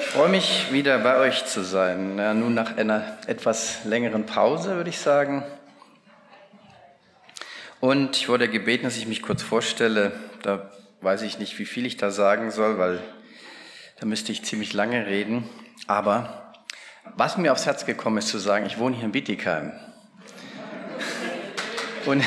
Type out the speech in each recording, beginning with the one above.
Ich freue mich, wieder bei euch zu sein. Ja, nun nach einer etwas längeren Pause, würde ich sagen. Und ich wurde gebeten, dass ich mich kurz vorstelle. Da weiß ich nicht, wie viel ich da sagen soll, weil da müsste ich ziemlich lange reden. Aber was mir aufs Herz gekommen ist, zu sagen, ich wohne hier in Bietigheim. Und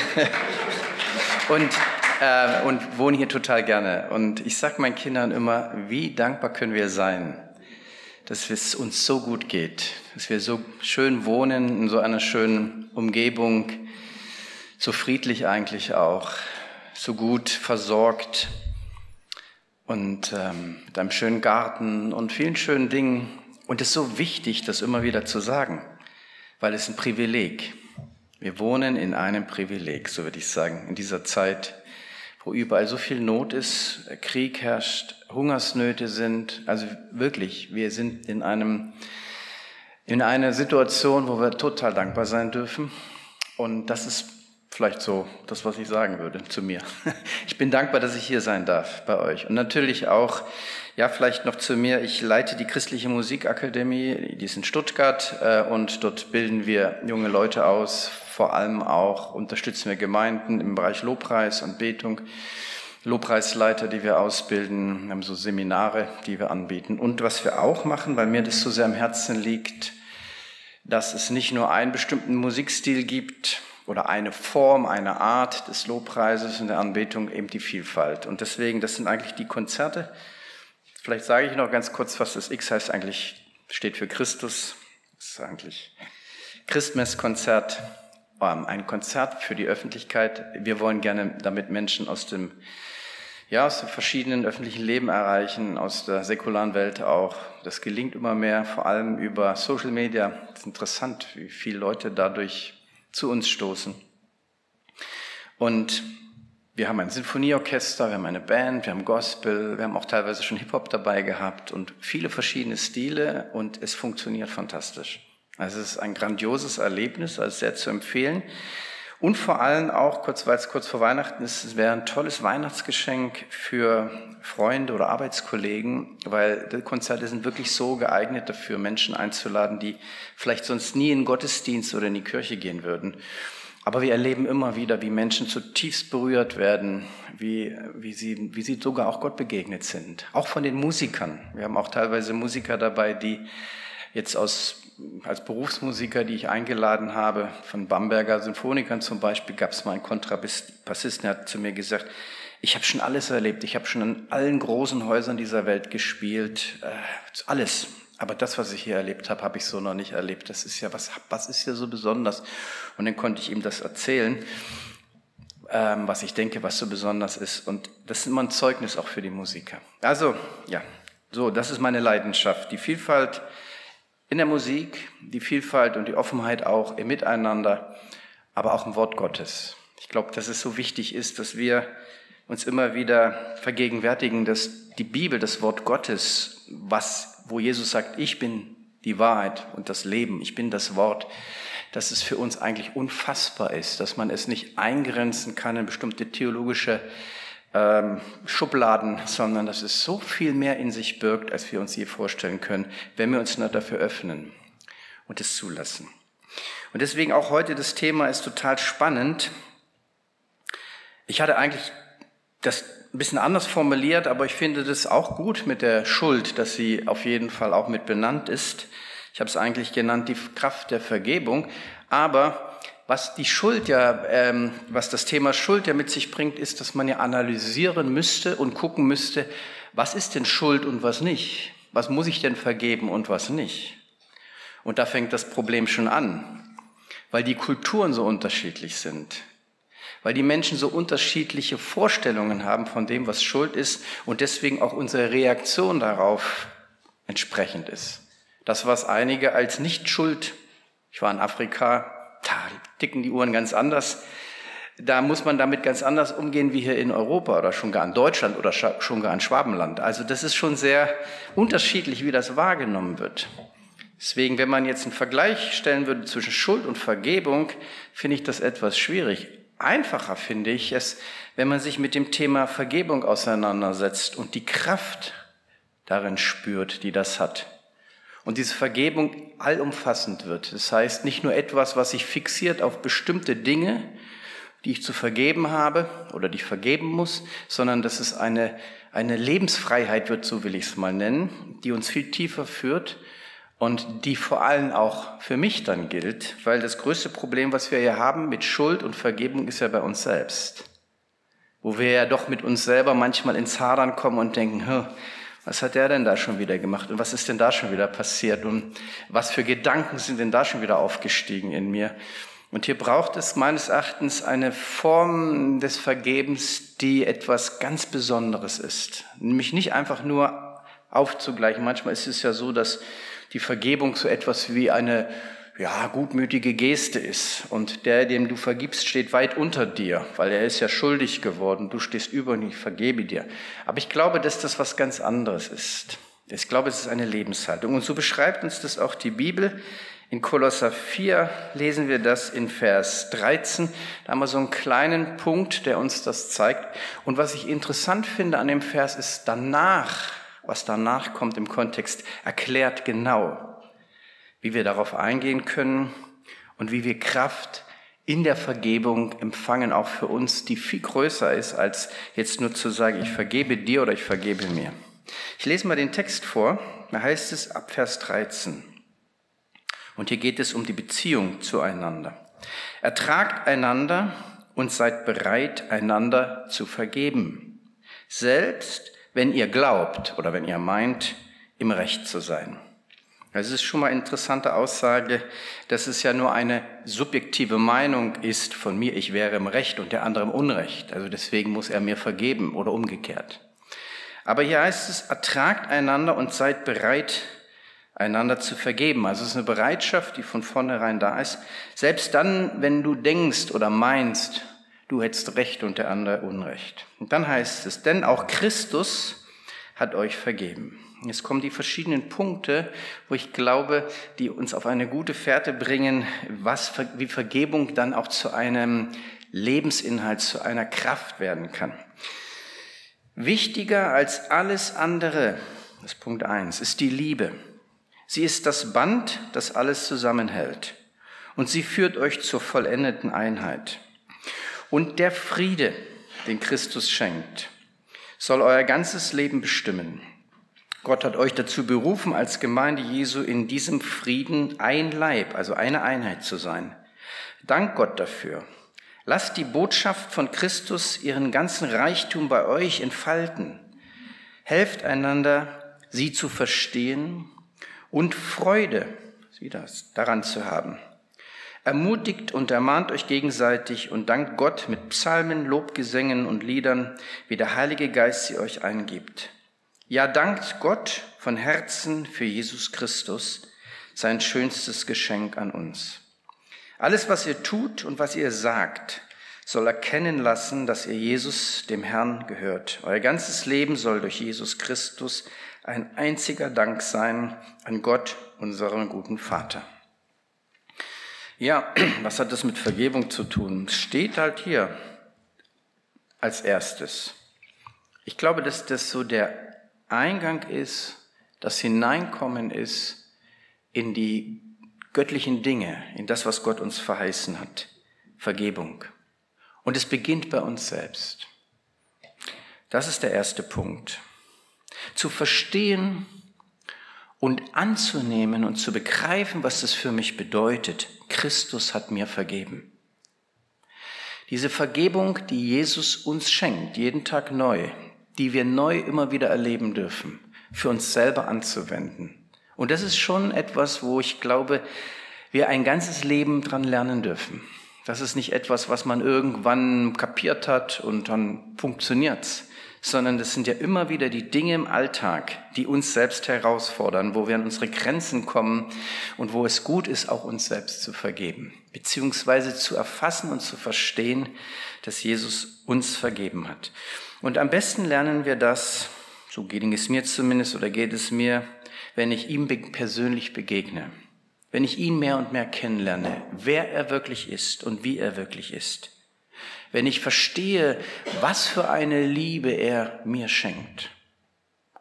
wohne hier total gerne. Und ich sage meinen Kindern immer, wie dankbar können wir sein, dass es uns so gut geht, dass wir so schön wohnen, in so einer schönen Umgebung, so friedlich eigentlich auch, so gut versorgt und mit einem schönen Garten und vielen schönen Dingen. Und es ist so wichtig, das immer wieder zu sagen, weil es ein Privileg. Wir wohnen in einem Privileg, so würde ich sagen, in dieser Zeit, wo überall so viel Not ist, Krieg herrscht, Hungersnöte sind. Also wirklich, wir sind in einer Situation, wo wir total dankbar sein dürfen. Und das ist vielleicht so das, was ich sagen würde zu mir. Ich bin dankbar, dass ich hier sein darf bei euch. Und natürlich auch, ja, vielleicht noch zu mir. Ich leite die Christliche Musikakademie, die ist in Stuttgart, und dort bilden wir junge Leute aus. Vor allem auch unterstützen wir Gemeinden im Bereich Lobpreis und Betung, Lobpreisleiter, die wir ausbilden, wir haben so Seminare, die wir anbieten. Und was wir auch machen, weil mir das so sehr am Herzen liegt, dass es nicht nur einen bestimmten Musikstil gibt oder eine Form, eine Art des Lobpreises und der Anbetung, eben die Vielfalt. Und deswegen, das sind eigentlich die Konzerte. Vielleicht sage ich noch ganz kurz, was das X heißt eigentlich, steht für Christus. Das ist eigentlich Christmeskonzert. Ein Konzert für die Öffentlichkeit. Wir wollen gerne damit Menschen aus dem verschiedenen öffentlichen Leben erreichen, aus der säkularen Welt auch. Das gelingt immer mehr, vor allem über Social Media. Es ist interessant, wie viele Leute dadurch zu uns stoßen. Und wir haben ein Sinfonieorchester, wir haben eine Band, wir haben Gospel, wir haben auch teilweise schon Hip-Hop dabei gehabt und viele verschiedene Stile und es funktioniert fantastisch. Also es ist ein grandioses Erlebnis, also sehr zu empfehlen. Und vor allem auch, weil es kurz vor Weihnachten ist, es wäre ein tolles Weihnachtsgeschenk für Freunde oder Arbeitskollegen, weil die Konzerte sind wirklich so geeignet dafür, Menschen einzuladen, die vielleicht sonst nie in den Gottesdienst oder in die Kirche gehen würden. Aber wir erleben immer wieder, wie Menschen zutiefst berührt werden, wie sie sogar auch Gott begegnet sind. Auch von den Musikern. Wir haben auch teilweise Musiker dabei, die jetzt als Berufsmusiker, die ich eingeladen habe, von Bamberger Symphonikern zum Beispiel, gab es mal einen Kontrabassisten, der hat zu mir gesagt, ich habe schon alles erlebt, ich habe schon in allen großen Häusern dieser Welt gespielt, alles. Aber das, was ich hier erlebt habe, habe ich so noch nicht erlebt. Das ist ja, was ist hier so besonders? Und dann konnte ich ihm das erzählen, was ich denke, was so besonders ist. Und das ist immer ein Zeugnis auch für die Musiker. Also, ja, so, das ist meine Leidenschaft, die Vielfalt in der Musik, die Vielfalt und die Offenheit auch im Miteinander, aber auch im Wort Gottes. Ich glaube, dass es so wichtig ist, dass wir uns immer wieder vergegenwärtigen, dass die Bibel, das Wort Gottes, wo Jesus sagt, ich bin die Wahrheit und das Leben, ich bin das Wort, dass es für uns eigentlich unfassbar ist, dass man es nicht eingrenzen kann in bestimmte theologische Schubladen, sondern dass es so viel mehr in sich birgt, als wir uns je vorstellen können, wenn wir uns nur dafür öffnen und es zulassen. Und deswegen auch heute das Thema ist total spannend. Ich hatte eigentlich das ein bisschen anders formuliert, aber ich finde das auch gut mit der Schuld, dass sie auf jeden Fall auch mit benannt ist. Ich habe es eigentlich genannt, die Kraft der Vergebung, aber was das Thema Schuld ja mit sich bringt, ist, dass man ja analysieren müsste und gucken müsste, was ist denn Schuld und was nicht? Was muss ich denn vergeben und was nicht? Und da fängt das Problem schon an, weil die Kulturen so unterschiedlich sind, weil die Menschen so unterschiedliche Vorstellungen haben von dem, was Schuld ist und deswegen auch unsere Reaktion darauf entsprechend ist. Das, was einige als Nicht-Schuld, ich war in Afrika, da ticken die Uhren ganz anders. Da muss man damit ganz anders umgehen wie hier in Europa oder schon gar in Deutschland oder schon gar in Schwabenland. Also das ist schon sehr unterschiedlich, wie das wahrgenommen wird. Deswegen, wenn man jetzt einen Vergleich stellen würde zwischen Schuld und Vergebung, finde ich das etwas schwierig. Einfacher finde ich es, wenn man sich mit dem Thema Vergebung auseinandersetzt und die Kraft darin spürt, die das hat. Und diese Vergebung allumfassend wird. Das heißt, nicht nur etwas, was sich fixiert auf bestimmte Dinge, die ich zu vergeben habe oder die ich vergeben muss, sondern dass es eine Lebensfreiheit wird, so will ich es mal nennen, die uns viel tiefer führt und die vor allem auch für mich dann gilt, weil das größte Problem, was wir hier haben mit Schuld und Vergebung, ist ja bei uns selbst. Wo wir ja doch mit uns selber manchmal ins Hadern kommen und denken, was hat der denn da schon wieder gemacht und was ist denn da schon wieder passiert und was für Gedanken sind denn da schon wieder aufgestiegen in mir? Und hier braucht es meines Erachtens eine Form des Vergebens, die etwas ganz Besonderes ist. Nämlich nicht einfach nur aufzugleichen. Manchmal ist es ja so, dass die Vergebung so etwas wie eine gutmütige Geste ist. Und der, dem du vergibst, steht weit unter dir, weil er ist ja schuldig geworden. Du stehst über und ich vergebe dir. Aber ich glaube, dass das was ganz anderes ist. Ich glaube, es ist eine Lebenshaltung. Und so beschreibt uns das auch die Bibel. In Kolosser 4 lesen wir das in Vers 13. Da haben wir so einen kleinen Punkt, der uns das zeigt. Und was ich interessant finde an dem Vers ist was danach kommt im Kontext, erklärt genau, wie wir darauf eingehen können und wie wir Kraft in der Vergebung empfangen, auch für uns, die viel größer ist, als jetzt nur zu sagen, ich vergebe dir oder ich vergebe mir. Ich lese mal den Text vor, da heißt es ab Vers 13. Und hier geht es um die Beziehung zueinander. Ertragt einander und seid bereit, einander zu vergeben. Selbst wenn ihr glaubt oder wenn ihr meint, im Recht zu sein. Das ist schon mal eine interessante Aussage, dass es ja nur eine subjektive Meinung ist von mir, ich wäre im Recht und der andere im Unrecht. Also deswegen muss er mir vergeben oder umgekehrt. Aber hier heißt es, ertragt einander und seid bereit, einander zu vergeben. Also es ist eine Bereitschaft, die von vornherein da ist. Selbst dann, wenn du denkst oder meinst, du hättest Recht und der andere Unrecht. Und dann heißt es, denn auch Christus hat euch vergeben. Jetzt kommen die verschiedenen Punkte, wo ich glaube, die uns auf eine gute Fährte bringen, wie Vergebung dann auch zu einem Lebensinhalt, zu einer Kraft werden kann. Wichtiger als alles andere, das ist Punkt 1, ist die Liebe. Sie ist das Band, das alles zusammenhält. Und sie führt euch zur vollendeten Einheit. Und der Friede, den Christus schenkt, soll euer ganzes Leben bestimmen. Gott hat euch dazu berufen, als Gemeinde Jesu in diesem Frieden ein Leib, also eine Einheit zu sein. Dank Gott dafür. Lasst die Botschaft von Christus ihren ganzen Reichtum bei euch entfalten. Helft einander, sie zu verstehen und Freude daran zu haben. Ermutigt und ermahnt euch gegenseitig und dankt Gott mit Psalmen, Lobgesängen und Liedern, wie der Heilige Geist sie euch eingibt. Ja, dankt Gott von Herzen für Jesus Christus, sein schönstes Geschenk an uns. Alles, was ihr tut und was ihr sagt, soll erkennen lassen, dass ihr Jesus, dem Herrn, gehört. Euer ganzes Leben soll durch Jesus Christus ein einziger Dank sein an Gott, unseren guten Vater. Ja, was hat das mit Vergebung zu tun? Es steht halt hier als erstes. Ich glaube, dass das so der Eingang ist, das Hineinkommen ist in die göttlichen Dinge, in das, was Gott uns verheißen hat. Vergebung. Und es beginnt bei uns selbst. Das ist der erste Punkt. Zu verstehen und anzunehmen und zu begreifen, was das für mich bedeutet. Christus hat mir vergeben. Diese Vergebung, die Jesus uns schenkt, jeden Tag neu, die wir neu immer wieder erleben dürfen, für uns selber anzuwenden. Und das ist schon etwas, wo ich glaube, wir ein ganzes Leben dran lernen dürfen. Das ist nicht etwas, was man irgendwann kapiert hat und dann funktioniert's, sondern das sind ja immer wieder die Dinge im Alltag, die uns selbst herausfordern, wo wir an unsere Grenzen kommen und wo es gut ist, auch uns selbst zu vergeben, beziehungsweise zu erfassen und zu verstehen, dass Jesus uns vergeben hat. Und am besten lernen wir das, so ging es mir zumindest oder geht es mir, wenn ich ihm persönlich begegne, wenn ich ihn mehr und mehr kennenlerne, wer er wirklich ist und wie er wirklich ist. Wenn ich verstehe, was für eine Liebe er mir schenkt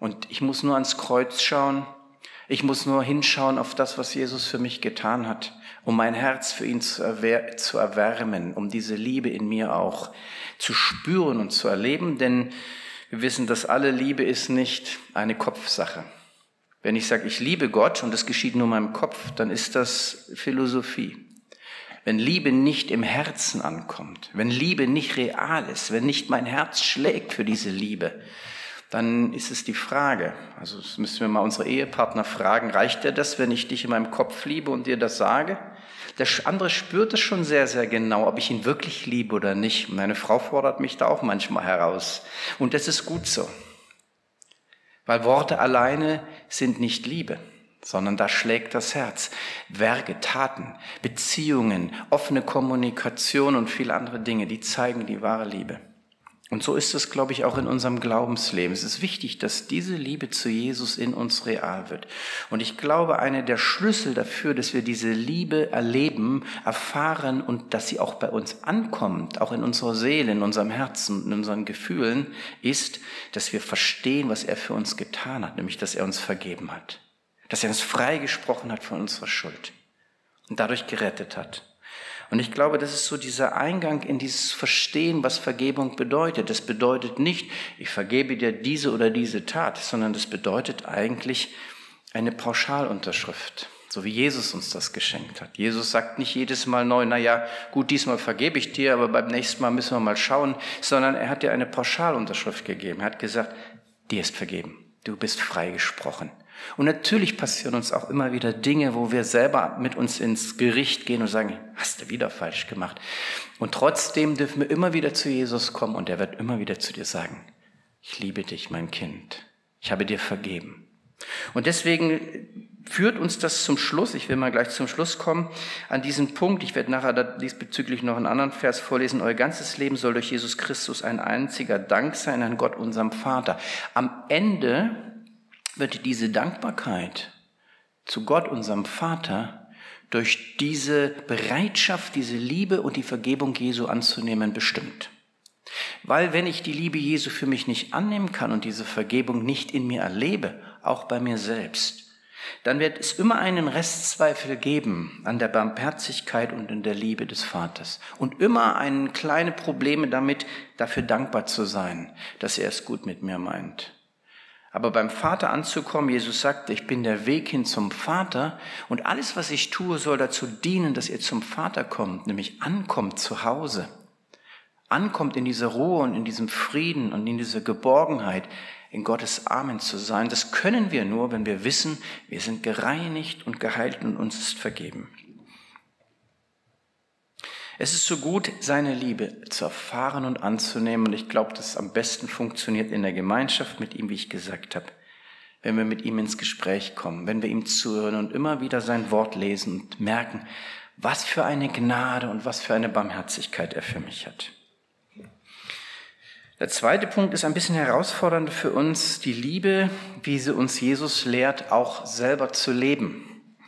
Und ich muss nur ans Kreuz schauen. Ich muss nur hinschauen auf das, was Jesus für mich getan hat, um mein Herz für ihn zu erwärmen, um diese Liebe in mir auch zu spüren und zu erleben. Denn wir wissen, dass alle Liebe ist nicht eine Kopfsache. Wenn ich sage, ich liebe Gott und das geschieht nur in meinem Kopf, dann ist das Philosophie. Wenn Liebe nicht im Herzen ankommt, wenn Liebe nicht real ist, wenn nicht mein Herz schlägt für diese Liebe, dann ist es die Frage, also das müssen wir mal unsere Ehepartner fragen, reicht dir das, wenn ich dich in meinem Kopf liebe und dir das sage? Der andere spürt es schon sehr, sehr genau, ob ich ihn wirklich liebe oder nicht. Meine Frau fordert mich da auch manchmal heraus. Und das ist gut so. Weil Worte alleine sind nicht Liebe, sondern da schlägt das Herz. Werke, Taten, Beziehungen, offene Kommunikation und viele andere Dinge, die zeigen die wahre Liebe. Und so ist es, glaube ich, auch in unserem Glaubensleben. Es ist wichtig, dass diese Liebe zu Jesus in uns real wird. Und ich glaube, einer der Schlüssel dafür, dass wir diese Liebe erleben, erfahren und dass sie auch bei uns ankommt, auch in unserer Seele, in unserem Herzen, in unseren Gefühlen, ist, dass wir verstehen, was er für uns getan hat, nämlich, dass er uns vergeben hat. Dass er uns freigesprochen hat von unserer Schuld und dadurch gerettet hat. Und ich glaube, das ist so dieser Eingang in dieses Verstehen, was Vergebung bedeutet. Das bedeutet nicht, ich vergebe dir diese oder diese Tat, sondern das bedeutet eigentlich eine Pauschalunterschrift, so wie Jesus uns das geschenkt hat. Jesus sagt nicht jedes Mal neu, naja, gut, diesmal vergebe ich dir, aber beim nächsten Mal müssen wir mal schauen, sondern er hat dir eine Pauschalunterschrift gegeben. Er hat gesagt, dir ist vergeben, du bist freigesprochen. Und natürlich passieren uns auch immer wieder Dinge, wo wir selber mit uns ins Gericht gehen und sagen, hast du wieder falsch gemacht. Und trotzdem dürfen wir immer wieder zu Jesus kommen und er wird immer wieder zu dir sagen, ich liebe dich, mein Kind. Ich habe dir vergeben. Und deswegen führt uns das zum Schluss, ich will mal gleich zum Schluss kommen, an diesen Punkt. Ich werde nachher diesbezüglich noch einen anderen Vers vorlesen. Euer ganzes Leben soll durch Jesus Christus ein einziger Dank sein an Gott, unserem Vater. Am Ende wird diese Dankbarkeit zu Gott, unserem Vater, durch diese Bereitschaft, diese Liebe und die Vergebung Jesu anzunehmen, bestimmt. Weil wenn ich die Liebe Jesu für mich nicht annehmen kann und diese Vergebung nicht in mir erlebe, auch bei mir selbst, dann wird es immer einen Restzweifel geben an der Barmherzigkeit und in der Liebe des Vaters. Und immer kleine Probleme damit, dafür dankbar zu sein, dass er es gut mit mir meint. Aber beim Vater anzukommen, Jesus sagte, ich bin der Weg hin zum Vater und alles, was ich tue, soll dazu dienen, dass ihr zum Vater kommt, nämlich ankommt zu Hause. Ankommt in dieser Ruhe und in diesem Frieden und in dieser Geborgenheit, in Gottes Armen zu sein. Das können wir nur, wenn wir wissen, wir sind gereinigt und geheilt und uns ist vergeben. Es ist so gut, seine Liebe zu erfahren und anzunehmen. Und ich glaube, dass es am besten funktioniert in der Gemeinschaft mit ihm, wie ich gesagt habe. Wenn wir mit ihm ins Gespräch kommen, wenn wir ihm zuhören und immer wieder sein Wort lesen und merken, was für eine Gnade und was für eine Barmherzigkeit er für mich hat. Der zweite Punkt ist ein bisschen herausfordernd für uns, die Liebe, wie sie uns Jesus lehrt, auch selber zu leben.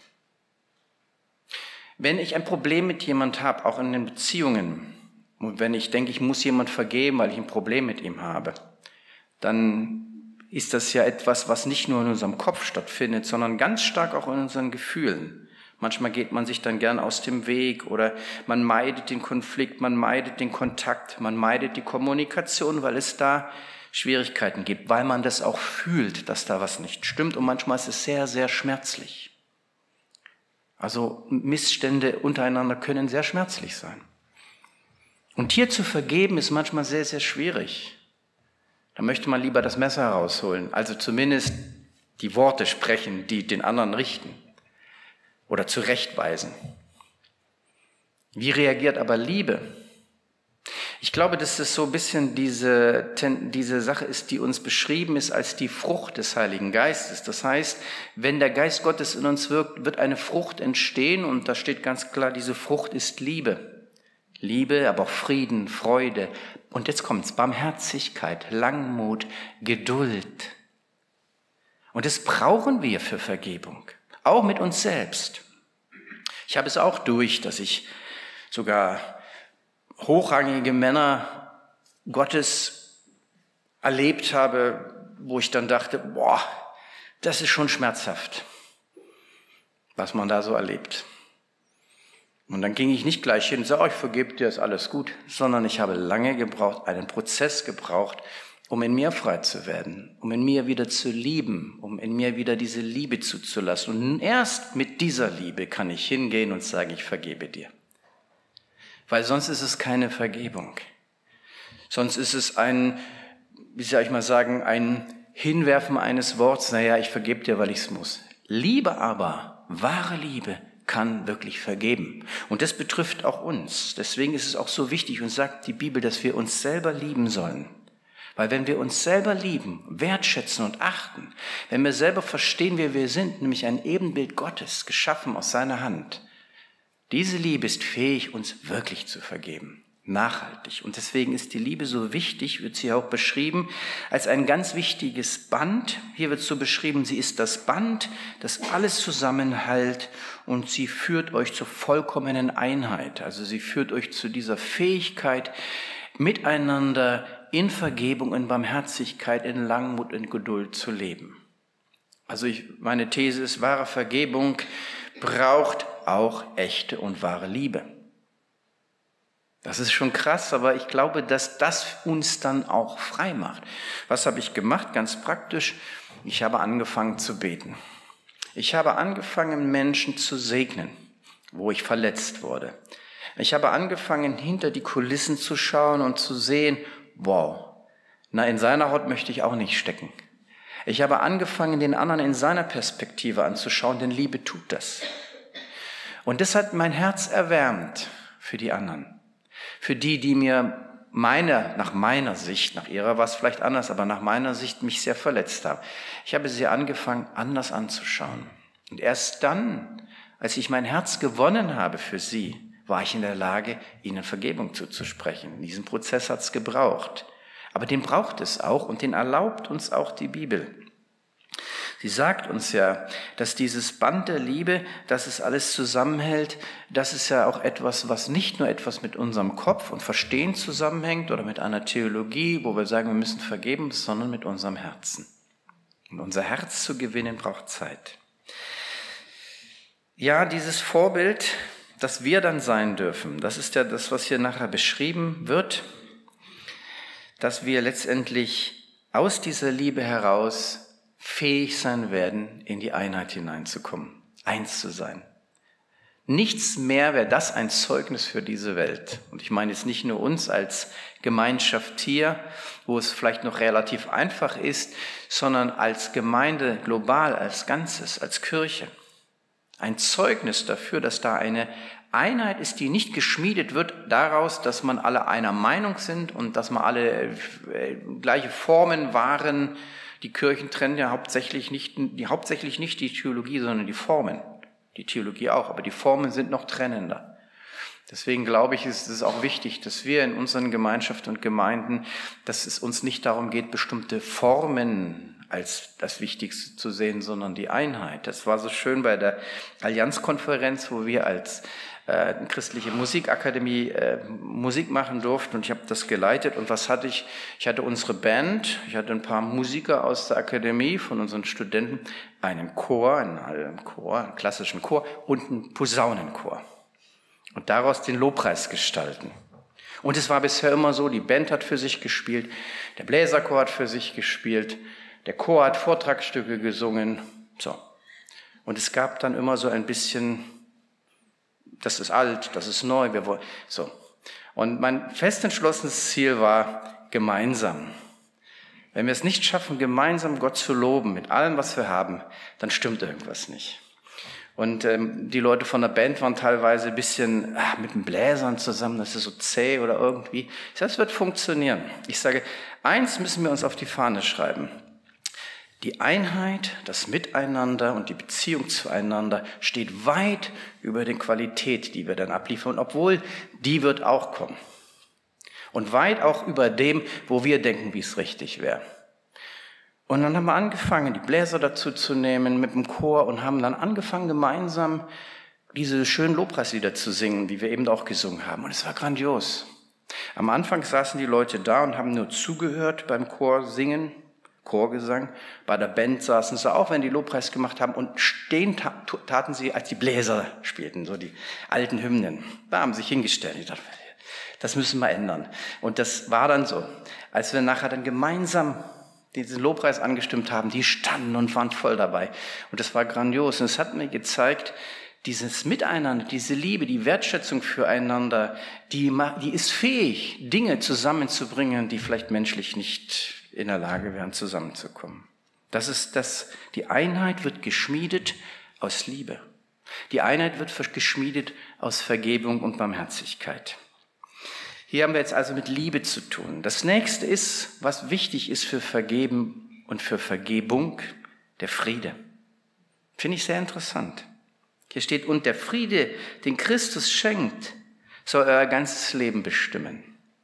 Wenn ich ein Problem mit jemand habe, auch in den Beziehungen, und wenn ich denke, ich muss jemand vergeben, weil ich ein Problem mit ihm habe, dann ist das ja etwas, was nicht nur in unserem Kopf stattfindet, sondern ganz stark auch in unseren Gefühlen. Manchmal geht man sich dann gern aus dem Weg oder man meidet den Konflikt, man meidet den Kontakt, man meidet die Kommunikation, weil es da Schwierigkeiten gibt, weil man das auch fühlt, dass da was nicht stimmt und manchmal ist es sehr, sehr schmerzlich. Also Missstände untereinander können sehr schmerzlich sein. Und hier zu vergeben ist manchmal sehr, sehr schwierig. Da möchte man lieber das Messer herausholen, also zumindest die Worte sprechen, die den anderen richten oder zurechtweisen. Wie reagiert aber Liebe? Ich glaube, dass das so ein bisschen diese Sache ist, die uns beschrieben ist als die Frucht des Heiligen Geistes. Das heißt, wenn der Geist Gottes in uns wirkt, wird eine Frucht entstehen und da steht ganz klar, diese Frucht ist Liebe. Liebe, aber auch Frieden, Freude. Und jetzt kommt's, Barmherzigkeit, Langmut, Geduld. Und das brauchen wir für Vergebung, auch mit uns selbst. Ich habe es auch durch, dass ich sogar hochrangige Männer Gottes erlebt habe, wo ich dann dachte, boah, das ist schon schmerzhaft, was man da so erlebt. Und dann ging ich nicht gleich hin und sage, ich vergebe dir, ist alles gut, sondern ich habe lange gebraucht, einen Prozess gebraucht, um in mir frei zu werden, um in mir wieder zu lieben, um in mir wieder diese Liebe zuzulassen. Und erst mit dieser Liebe kann ich hingehen und sagen, ich vergebe dir. Weil sonst ist es keine Vergebung. Sonst ist es ein Hinwerfen eines Wortes, naja, ich vergebe dir, weil ich es muss. Liebe aber, wahre Liebe, kann wirklich vergeben. Und das betrifft auch uns. Deswegen ist es auch so wichtig und sagt die Bibel, dass wir uns selber lieben sollen. Weil wenn wir uns selber lieben, wertschätzen und achten, wenn wir selber verstehen, wer wir sind, nämlich ein Ebenbild Gottes, geschaffen aus seiner Hand, diese Liebe ist fähig, uns wirklich zu vergeben. Nachhaltig. Und deswegen ist die Liebe so wichtig, wird sie auch beschrieben, als ein ganz wichtiges Band. Hier wird so beschrieben, sie ist das Band, das alles zusammenhält und sie führt euch zur vollkommenen Einheit. Also sie führt euch zu dieser Fähigkeit, miteinander in Vergebung, in Barmherzigkeit, in Langmut, in Geduld zu leben. Also meine These ist, wahre Vergebung braucht auch echte und wahre Liebe. Das ist schon krass, aber ich glaube, dass das uns dann auch frei macht. Was habe ich gemacht? Ganz praktisch. Ich habe angefangen zu beten. Ich habe angefangen, Menschen zu segnen, wo ich verletzt wurde. Ich habe angefangen, hinter die Kulissen zu schauen und zu sehen, wow, in seiner Haut möchte ich auch nicht stecken. Ich habe angefangen, den anderen in seiner Perspektive anzuschauen, denn Liebe tut das. Und das hat mein Herz erwärmt für die anderen. Für die mir nach meiner Sicht, nach ihrer war es vielleicht anders, aber nach meiner Sicht mich sehr verletzt haben. Ich habe sie angefangen, anders anzuschauen. Und erst dann, als ich mein Herz gewonnen habe für sie, war ich in der Lage, ihnen Vergebung zuzusprechen. Diesen Prozess hat es gebraucht. Aber den braucht es auch und den erlaubt uns auch die Bibel. Sie sagt uns ja, dass dieses Band der Liebe, dass es alles zusammenhält, das ist ja auch etwas, was nicht nur etwas mit unserem Kopf und Verstehen zusammenhängt oder mit einer Theologie, wo wir sagen, wir müssen vergeben, sondern mit unserem Herzen. Und unser Herz zu gewinnen, braucht Zeit. Ja, dieses Vorbild, das wir dann sein dürfen, das ist ja das, was hier nachher beschrieben wird, dass wir letztendlich aus dieser Liebe heraus fähig sein werden, in die Einheit hineinzukommen, eins zu sein. Nichts mehr wäre das ein Zeugnis für diese Welt. Und ich meine jetzt nicht nur uns als Gemeinschaft hier, wo es vielleicht noch relativ einfach ist, sondern als Gemeinde global, als Ganzes, als Kirche. Ein Zeugnis dafür, dass da eine Einheit ist, die nicht geschmiedet wird daraus, dass man alle einer Meinung sind und dass man alle gleiche Formen wahren. Die Kirchen trennen ja hauptsächlich nicht die Theologie, sondern die Formen. Die Theologie auch, aber die Formen sind noch trennender. Deswegen glaube ich, ist es auch wichtig, dass wir in unseren Gemeinschaften und Gemeinden, dass es uns nicht darum geht, bestimmte Formen als das Wichtigste zu sehen, sondern die Einheit. Das war so schön bei der Allianzkonferenz, wo wir als christliche Musikakademie Musik machen durften und ich habe das geleitet. Und was hatte ich? Ich hatte unsere Band, ich hatte ein paar Musiker aus der Akademie, von unseren Studenten, einen Chor, einen klassischen Chor und einen Posaunenchor. Und daraus den Lobpreis gestalten. Und es war bisher immer so, die Band hat für sich gespielt, der Bläserchor hat für sich gespielt, der Chor hat Vortragsstücke gesungen. So. Und es gab dann immer so ein bisschen, das ist alt, das ist neu, wir wollen, so. Und mein fest entschlossenes Ziel war, gemeinsam. Wenn wir es nicht schaffen, gemeinsam Gott zu loben, mit allem, was wir haben, dann stimmt irgendwas nicht. Und die Leute von der Band waren teilweise ein bisschen mit den Bläsern zusammen, das ist so zäh oder irgendwie. Ich sage, es wird funktionieren. Ich sage, eins müssen wir uns auf die Fahne schreiben. Die Einheit, das Miteinander und die Beziehung zueinander steht weit über der Qualität, die wir dann abliefern, obwohl die wird auch kommen. Und weit auch über dem, wo wir denken, wie es richtig wäre. Und dann haben wir angefangen, die Bläser dazu zu nehmen mit dem Chor und haben dann angefangen, gemeinsam diese schönen Lobpreislieder zu singen, wie wir eben auch gesungen haben. Und es war grandios. Am Anfang saßen die Leute da und haben nur zugehört beim Chor singen, Chorgesang. Bei der Band saßen sie auch, wenn die Lobpreis gemacht haben, und stehen taten sie, als die Bläser spielten, so die alten Hymnen. Da haben sie sich hingestellt. Ich dachte, das müssen wir ändern. Und das war dann so. Als wir nachher dann gemeinsam diesen Lobpreis angestimmt haben, die standen und waren voll dabei. Und das war grandios. Und es hat mir gezeigt, dieses Miteinander, diese Liebe, die Wertschätzung füreinander, die ist fähig, Dinge zusammenzubringen, die vielleicht menschlich nicht in der Lage wären, zusammenzukommen. Die Einheit wird geschmiedet aus Liebe. Die Einheit wird geschmiedet aus Vergebung und Barmherzigkeit. Hier haben wir jetzt also mit Liebe zu tun. Das nächste ist, was wichtig ist für Vergeben und für Vergebung, der Friede. Finde ich sehr interessant. Hier steht, und der Friede, den Christus schenkt, soll euer ganzes Leben bestimmen.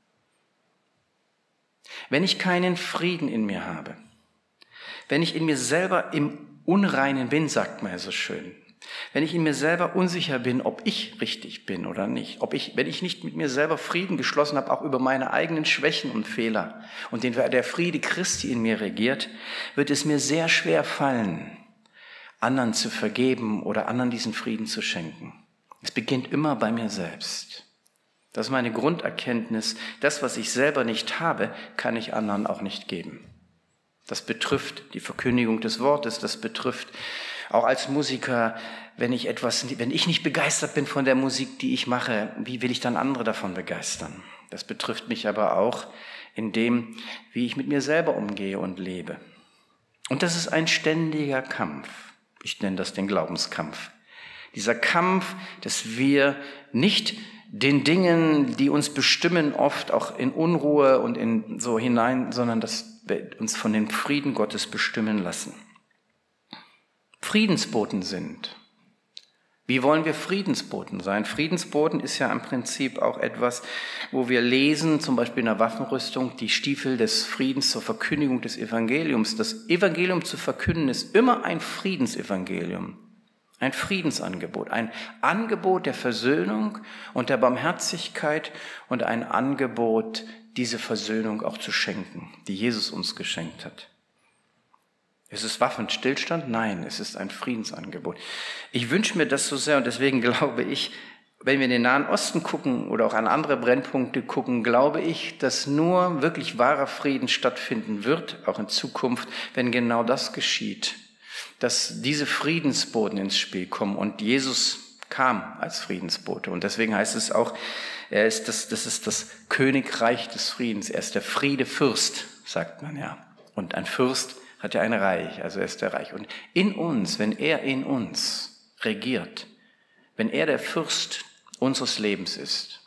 Wenn ich keinen Frieden in mir habe, wenn ich in mir selber im Unreinen bin, sagt man ja so schön, wenn ich in mir selber unsicher bin, ob ich richtig bin oder nicht, wenn ich nicht mit mir selber Frieden geschlossen habe, auch über meine eigenen Schwächen und Fehler, und der Friede Christi in mir regiert, wird es mir sehr schwer fallen, anderen zu vergeben oder anderen diesen Frieden zu schenken. Es beginnt immer bei mir selbst. Das ist meine Grunderkenntnis. Das, was ich selber nicht habe, kann ich anderen auch nicht geben. Das betrifft die Verkündigung des Wortes, das betrifft auch als Musiker, wenn ich nicht begeistert bin von der Musik, die ich mache, wie will ich dann andere davon begeistern? Das betrifft mich aber auch in dem, wie ich mit mir selber umgehe und lebe. Und das ist ein ständiger Kampf. Ich nenne das den Glaubenskampf. Dieser Kampf, dass wir nicht den Dingen, die uns bestimmen, oft auch in Unruhe und in so hinein, sondern dass wir uns von dem Frieden Gottes bestimmen lassen. Friedensboten sind. Wie wollen wir Friedensboten sein? Friedensboten ist ja im Prinzip auch etwas, wo wir lesen, zum Beispiel in der Waffenrüstung, die Stiefel des Friedens zur Verkündigung des Evangeliums. Das Evangelium zu verkünden ist immer ein Friedensevangelium. Ein Friedensangebot, ein Angebot der Versöhnung und der Barmherzigkeit und ein Angebot, diese Versöhnung auch zu schenken, die Jesus uns geschenkt hat. Ist es Waffenstillstand? Nein, es ist ein Friedensangebot. Ich wünsche mir das so sehr, und deswegen glaube ich, wenn wir in den Nahen Osten gucken oder auch an andere Brennpunkte gucken, glaube ich, dass nur wirklich wahrer Frieden stattfinden wird, auch in Zukunft, wenn genau das geschieht. Dass diese Friedensboten ins Spiel kommen, und Jesus kam als Friedensbote. Und deswegen heißt es auch, das ist das Königreich des Friedens. Er ist der Friedefürst, sagt man ja. Und ein Fürst hat ja ein Reich, also er ist der Reich. Und in uns, wenn er in uns regiert, wenn er der Fürst unseres Lebens ist,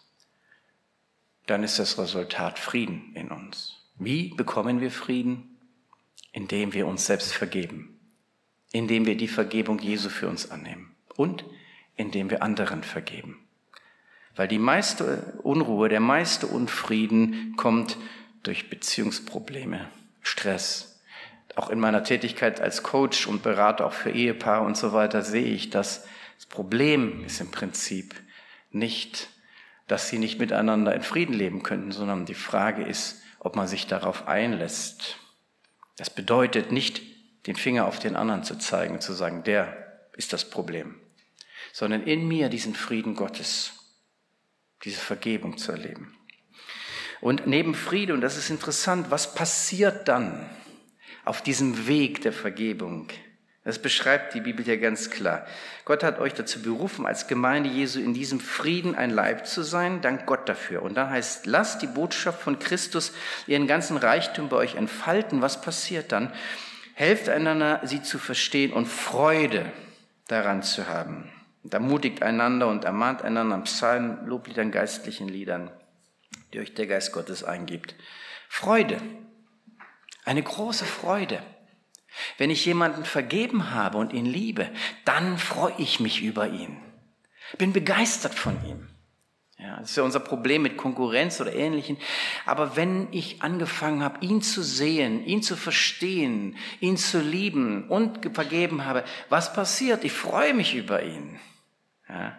dann ist das Resultat Frieden in uns. Wie bekommen wir Frieden? Indem wir uns selbst vergeben. Indem wir die Vergebung Jesu für uns annehmen und indem wir anderen vergeben. Weil die meiste Unruhe, der meiste Unfrieden kommt durch Beziehungsprobleme, Stress. Auch in meiner Tätigkeit als Coach und Berater auch für Ehepaare und so weiter sehe ich, dass das Problem ist im Prinzip nicht, dass sie nicht miteinander in Frieden leben könnten, sondern die Frage ist, ob man sich darauf einlässt. Das bedeutet nicht, den Finger auf den anderen zu zeigen und zu sagen, der ist das Problem, sondern in mir diesen Frieden Gottes, diese Vergebung zu erleben. Und neben Friede, und das ist interessant, was passiert dann auf diesem Weg der Vergebung? Das beschreibt die Bibel ja ganz klar. Gott hat euch dazu berufen, als Gemeinde Jesu in diesem Frieden ein Leib zu sein, dank Gott dafür. Und dann heißt, lasst die Botschaft von Christus ihren ganzen Reichtum bei euch entfalten. Was passiert dann? Helft einander, sie zu verstehen und Freude daran zu haben. Und ermutigt einander und ermahnt einander an Psalmen, Lobliedern, geistlichen Liedern, die euch der Geist Gottes eingibt. Freude, eine große Freude. Wenn ich jemanden vergeben habe und ihn liebe, dann freue ich mich über ihn. Bin begeistert von ihm. Ja, das ist ja unser Problem mit Konkurrenz oder Ähnlichem. Aber wenn ich angefangen habe, ihn zu sehen, ihn zu verstehen, ihn zu lieben und vergeben habe, was passiert? Ich freue mich über ihn. Ja.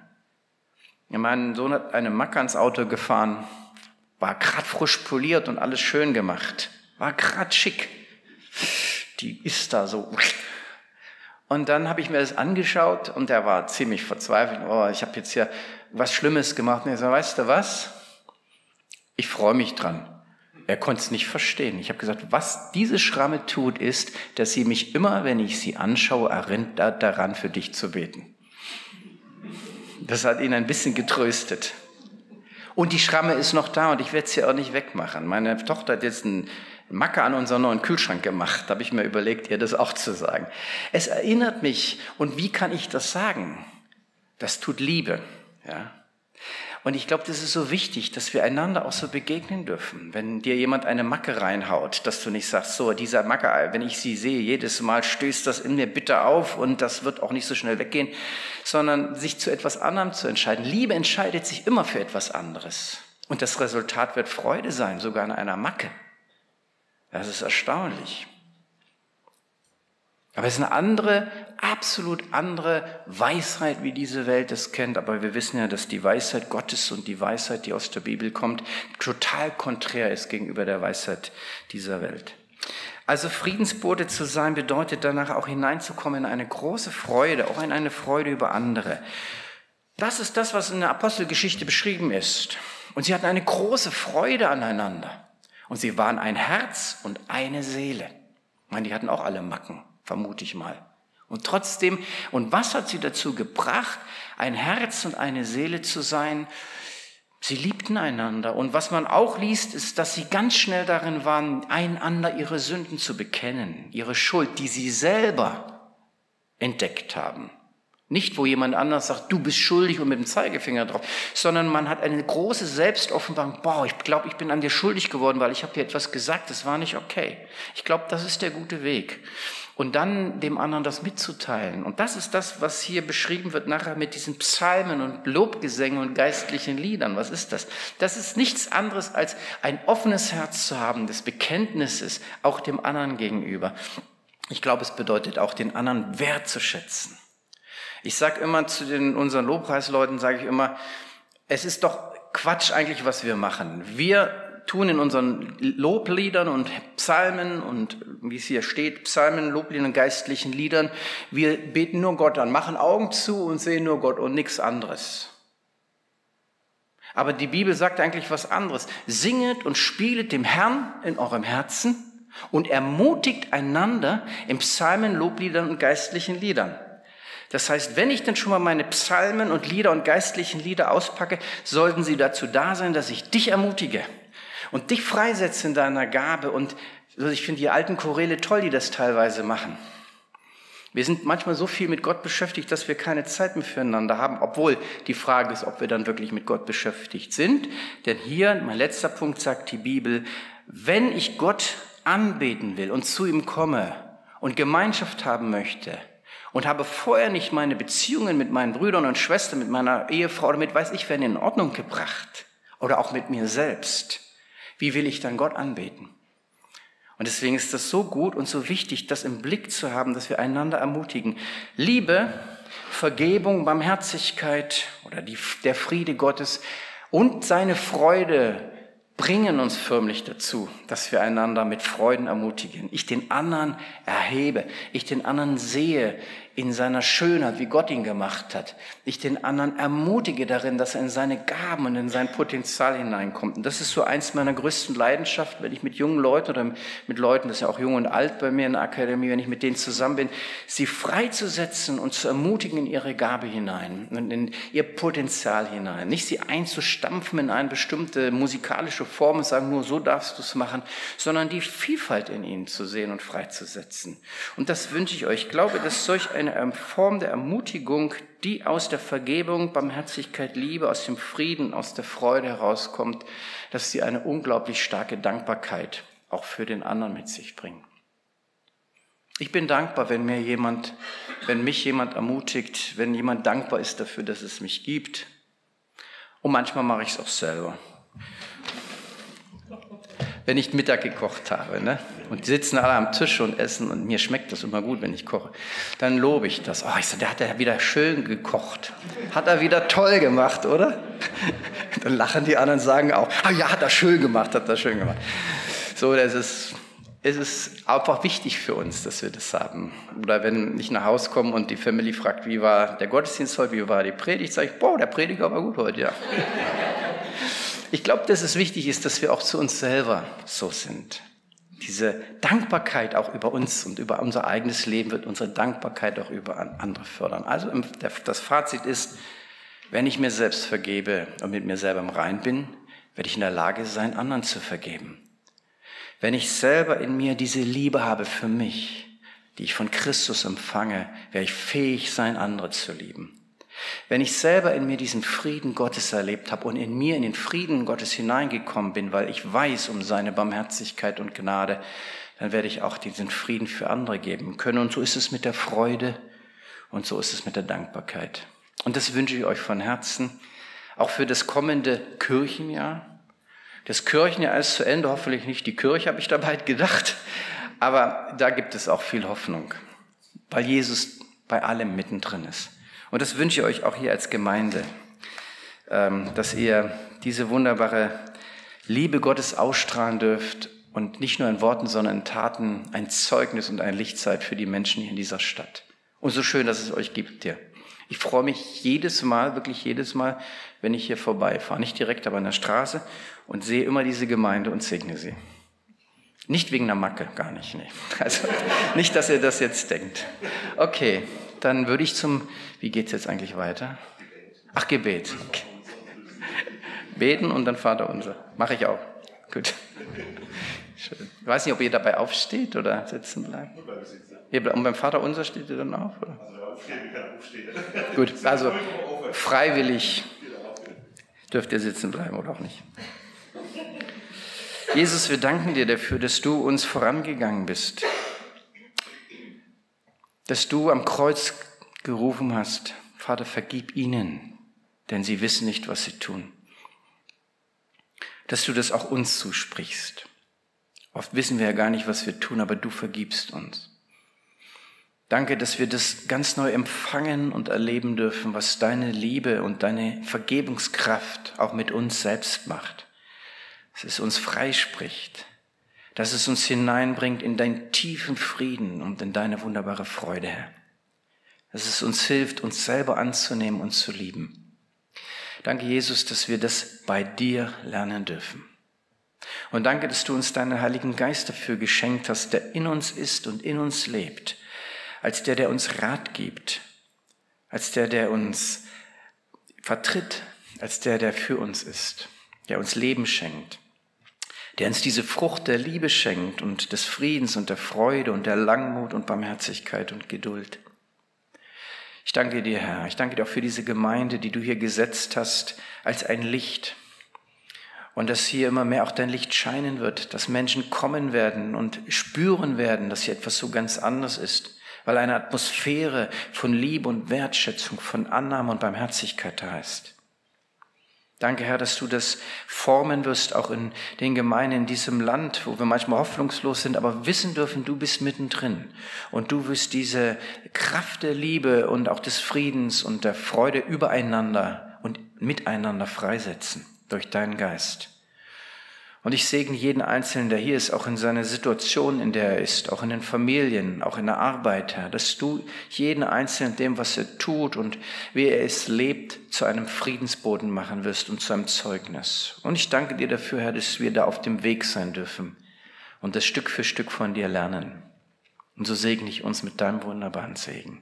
Mein Sohn hat eine Macke ans Auto gefahren, war gerade frisch poliert und alles schön gemacht, war gerade schick. die ist da so. Und dann habe ich mir das angeschaut und er war ziemlich verzweifelt. Oh, ich habe jetzt hier was Schlimmes gemacht. Und er sagt, weißt du was? Ich freue mich dran. Er konnte es nicht verstehen. Ich habe gesagt, was diese Schramme tut, ist, dass sie mich immer, wenn ich sie anschaue, erinnert daran, für dich zu beten. Das hat ihn ein bisschen getröstet. Und die Schramme ist noch da und ich werde sie auch nicht wegmachen. Meine Tochter hat jetzt einen Macke an unseren neuen Kühlschrank gemacht. Da habe ich mir überlegt, ihr das auch zu sagen. Es erinnert mich. Und wie kann ich das sagen? Das tut Liebe. Ja. Und ich glaube, das ist so wichtig, dass wir einander auch so begegnen dürfen. Wenn dir jemand eine Macke reinhaut, dass du nicht sagst, so, dieser Macke, wenn ich sie sehe, jedes Mal stößt das in mir bitter auf und das wird auch nicht so schnell weggehen, sondern sich zu etwas anderem zu entscheiden. Liebe entscheidet sich immer für etwas anderes. Und das Resultat wird Freude sein, sogar an einer Macke. Das ist erstaunlich. Aber es ist eine andere, absolut andere Weisheit, wie diese Welt es kennt. Aber wir wissen ja, dass die Weisheit Gottes und die Weisheit, die aus der Bibel kommt, total konträr ist gegenüber der Weisheit dieser Welt. Also Friedensbote zu sein, bedeutet danach auch hineinzukommen in eine große Freude, auch in eine Freude über andere. Das ist das, was in der Apostelgeschichte beschrieben ist. Und sie hatten eine große Freude aneinander. Und sie waren ein Herz und eine Seele. Ich meine, die hatten auch alle Macken, vermute ich mal. Und trotzdem, und was hat sie dazu gebracht, ein Herz und eine Seele zu sein? Sie liebten einander. Und was man auch liest, ist, dass sie ganz schnell darin waren, einander ihre Sünden zu bekennen, ihre Schuld, die sie selber entdeckt haben. Nicht, wo jemand anders sagt, du bist schuldig und mit dem Zeigefinger drauf, sondern man hat eine große Selbstoffenbarung. Boah, ich glaube, ich bin an dir schuldig geworden, weil ich habe dir etwas gesagt, das war nicht okay. Ich glaube, das ist der gute Weg. Und dann dem anderen das mitzuteilen. Und das ist das, was hier beschrieben wird nachher mit diesen Psalmen und Lobgesängen und geistlichen Liedern. Was ist das? Das ist nichts anderes als ein offenes Herz zu haben, des Bekenntnisses, auch dem anderen gegenüber. Ich glaube, es bedeutet auch, den anderen wertzuschätzen. Ich sage immer zu unseren Lobpreisleuten, sage ich immer, es ist doch Quatsch eigentlich, was wir machen. Wir tun in unseren Lobliedern und Psalmen und wie es hier steht, Psalmen, Lobliedern und geistlichen Liedern, wir beten nur Gott an, machen Augen zu und sehen nur Gott und nichts anderes. Aber die Bibel sagt eigentlich was anderes. Singet und spielet dem Herrn in eurem Herzen und ermutigt einander in Psalmen, Lobliedern und geistlichen Liedern. Das heißt, wenn ich dann schon mal meine Psalmen und Lieder und geistlichen Lieder auspacke, sollten sie dazu da sein, dass ich dich ermutige und dich freisetze in deiner Gabe. Und ich finde die alten Choräle toll, die das teilweise machen. Wir sind manchmal so viel mit Gott beschäftigt, dass wir keine Zeit mehr füreinander haben, obwohl die Frage ist, ob wir dann wirklich mit Gott beschäftigt sind. Denn hier, mein letzter Punkt, sagt die Bibel, wenn ich Gott anbeten will und zu ihm komme und Gemeinschaft haben möchte, und habe vorher nicht meine Beziehungen mit meinen Brüdern und Schwestern, mit meiner Ehefrau oder mit weiß ich wer in Ordnung gebracht oder auch mit mir selbst, wie will ich dann Gott anbeten? Und deswegen ist das so gut und so wichtig, das im Blick zu haben, dass wir einander ermutigen. Liebe, Vergebung, Barmherzigkeit oder der Friede Gottes und seine Freude bringen uns förmlich dazu, dass wir einander mit Freuden ermutigen. Ich den anderen erhebe, ich den anderen sehe in seiner Schönheit, wie Gott ihn gemacht hat. Ich den anderen ermutige darin, dass er in seine Gaben und in sein Potenzial hineinkommt. Und das ist so eins meiner größten Leidenschaften, wenn ich mit jungen Leuten oder mit Leuten, das ist ja auch jung und alt bei mir in der Akademie, wenn ich mit denen zusammen bin, sie freizusetzen und zu ermutigen in ihre Gabe hinein und in ihr Potenzial hinein. Nicht sie einzustampfen in eine bestimmte musikalische Form und sagen, nur so darfst du es machen, sondern die Vielfalt in ihnen zu sehen und freizusetzen. Und das wünsche ich euch. Ich glaube, dass solch eine Form der Ermutigung, die aus der Vergebung, Barmherzigkeit, Liebe, aus dem Frieden, aus der Freude herauskommt, dass sie eine unglaublich starke Dankbarkeit auch für den anderen mit sich bringen. Ich bin dankbar, wenn mich jemand ermutigt, wenn jemand dankbar ist dafür, dass es mich gibt. Und manchmal mache ich es auch selber. Wenn ich Mittag gekocht habe, ne? Und die sitzen alle am Tisch und essen und mir schmeckt das immer gut, wenn ich koche, dann lobe ich das. Oh, ich sage, der hat ja wieder schön gekocht. Hat er wieder toll gemacht, oder? Dann lachen die anderen, sagen auch, ah ja, hat er schön gemacht, hat er schön gemacht. So, das ist ist es einfach wichtig für uns, dass wir das haben. Oder wenn ich nach Hause komme und die Familie fragt, wie war der Gottesdienst heute, wie war die Predigt, sage ich, boah, der Prediger war gut heute, ja. Ich glaube, dass es wichtig ist, dass wir auch zu uns selber so sind. Diese Dankbarkeit auch über uns und über unser eigenes Leben wird unsere Dankbarkeit auch über andere fördern. Also das Fazit ist, wenn ich mir selbst vergebe und mit mir selber im Rein bin, werde ich in der Lage sein, anderen zu vergeben. Wenn ich selber in mir diese Liebe habe für mich, die ich von Christus empfange, werde ich fähig sein, andere zu lieben. Wenn ich selber in mir diesen Frieden Gottes erlebt habe und in mir in den Frieden Gottes hineingekommen bin, weil ich weiß um seine Barmherzigkeit und Gnade, dann werde ich auch diesen Frieden für andere geben können. Und so ist es mit der Freude und so ist es mit der Dankbarkeit. Und das wünsche ich euch von Herzen, auch für das kommende Kirchenjahr. Das Kirchenjahr ist zu Ende, hoffentlich nicht die Kirche, habe ich dabei gedacht. Aber da gibt es auch viel Hoffnung, weil Jesus bei allem mittendrin ist. Und das wünsche ich euch auch hier als Gemeinde, dass ihr diese wunderbare Liebe Gottes ausstrahlen dürft und nicht nur in Worten, sondern in Taten ein Zeugnis und ein Licht seid für die Menschen hier in dieser Stadt. Und so schön, dass es euch gibt hier. Ich freue mich jedes Mal, wirklich jedes Mal, wenn ich hier vorbeifahre. Nicht direkt, aber an der Straße und sehe immer diese Gemeinde und segne sie. Nicht wegen der Macke, gar nicht. Nee. Also nicht, dass ihr das jetzt denkt. Okay, dann würde ich wie geht's jetzt eigentlich weiter? Ach, Gebet. Okay. Beten und dann Vater unser. Mache ich auch. Gut. Schön. Ich weiß nicht, ob ihr dabei aufsteht oder sitzen bleibt. Und beim Vater unser steht ihr dann auf? Oder? Gut, also freiwillig dürft ihr sitzen bleiben oder auch nicht. Jesus, wir danken dir dafür, dass du uns vorangegangen bist, dass du am Kreuz gerufen hast, Vater, vergib ihnen, denn sie wissen nicht, was sie tun. Dass du das auch uns zusprichst. Oft wissen wir ja gar nicht, was wir tun, aber du vergibst uns. Danke, dass wir das ganz neu empfangen und erleben dürfen, was deine Liebe und deine Vergebungskraft auch mit uns selbst macht. Dass es uns freispricht, dass es uns hineinbringt in deinen tiefen Frieden und in deine wunderbare Freude, Herr. Dass es uns hilft, uns selber anzunehmen und zu lieben. Danke, Jesus, dass wir das bei dir lernen dürfen. Und danke, dass du uns deinen Heiligen Geist dafür geschenkt hast, der in uns ist und in uns lebt, als der uns Rat gibt, als der uns vertritt, als der für uns ist, der uns Leben schenkt, der uns diese Frucht der Liebe schenkt und des Friedens und der Freude und der Langmut und Barmherzigkeit und Geduld. Ich danke dir, Herr. Ich danke dir auch für diese Gemeinde, die du hier gesetzt hast, als ein Licht. Und dass hier immer mehr auch dein Licht scheinen wird, dass Menschen kommen werden und spüren werden, dass hier etwas so ganz anderes ist, weil eine Atmosphäre von Liebe und Wertschätzung, von Annahme und Barmherzigkeit da ist. Danke, Herr, dass du das formen wirst, auch in den Gemeinden in diesem Land, wo wir manchmal hoffnungslos sind, aber wissen dürfen, du bist mittendrin. Und du wirst diese Kraft der Liebe und auch des Friedens und der Freude übereinander und miteinander freisetzen durch deinen Geist. Und ich segne jeden Einzelnen, der hier ist, auch in seiner Situation, in der er ist, auch in den Familien, auch in der Arbeit, Herr, dass du jeden Einzelnen dem, was er tut und wie er es lebt, zu einem Friedensboden machen wirst und zu einem Zeugnis. Und ich danke dir dafür, Herr, dass wir da auf dem Weg sein dürfen und das Stück für Stück von dir lernen. Und so segne ich uns mit deinem wunderbaren Segen.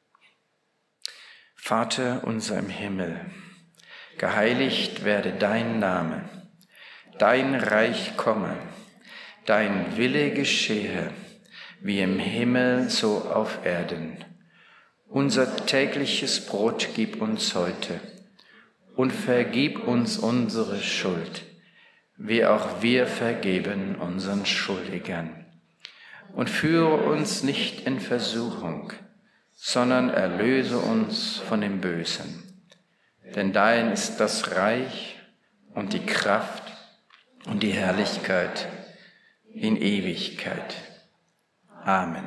Vater unser im Himmel, geheiligt werde dein Name. Dein Reich komme, dein Wille geschehe, wie im Himmel so auf Erden. Unser tägliches Brot gib uns heute und vergib uns unsere Schuld, wie auch wir vergeben unseren Schuldigern. Und führe uns nicht in Versuchung, sondern erlöse uns von dem Bösen. Denn dein ist das Reich und die Kraft und die Herrlichkeit in Ewigkeit. Amen.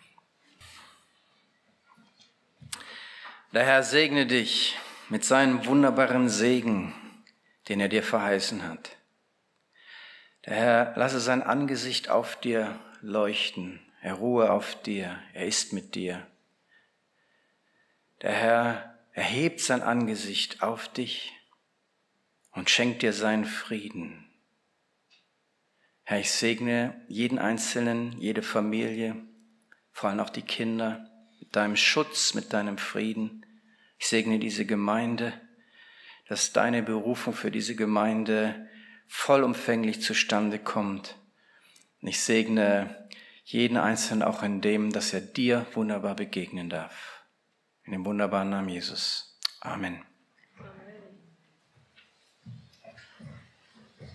Der Herr segne dich mit seinem wunderbaren Segen, den er dir verheißen hat. Der Herr lasse sein Angesicht auf dir leuchten. Er ruhe auf dir, er ist mit dir. Der Herr erhebt sein Angesicht auf dich und schenkt dir seinen Frieden. Herr, ich segne jeden Einzelnen, jede Familie, vor allem auch die Kinder, mit deinem Schutz, mit deinem Frieden. Ich segne diese Gemeinde, dass deine Berufung für diese Gemeinde vollumfänglich zustande kommt. Und ich segne jeden Einzelnen auch in dem, dass er dir wunderbar begegnen darf. In dem wunderbaren Namen Jesus. Amen.